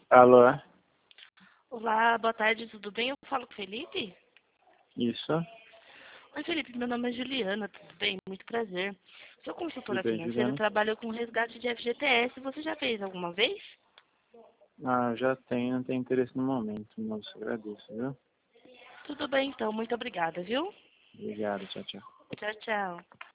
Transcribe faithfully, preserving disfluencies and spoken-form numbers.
Alô? Olá, boa tarde, tudo bem? Eu falo com o Felipe? Isso? Oi, Felipe, meu nome é Juliana, tudo bem? Muito prazer. Sou Tudo consultora bem, financeira, Juliana? trabalho com resgate de F G T S. Você já fez alguma vez? Ah, já tenho, não tenho interesse no momento, mas agradeço, viu? Tudo bem, então. Muito obrigada, viu? Obrigado, tchau, tchau. Tchau, tchau.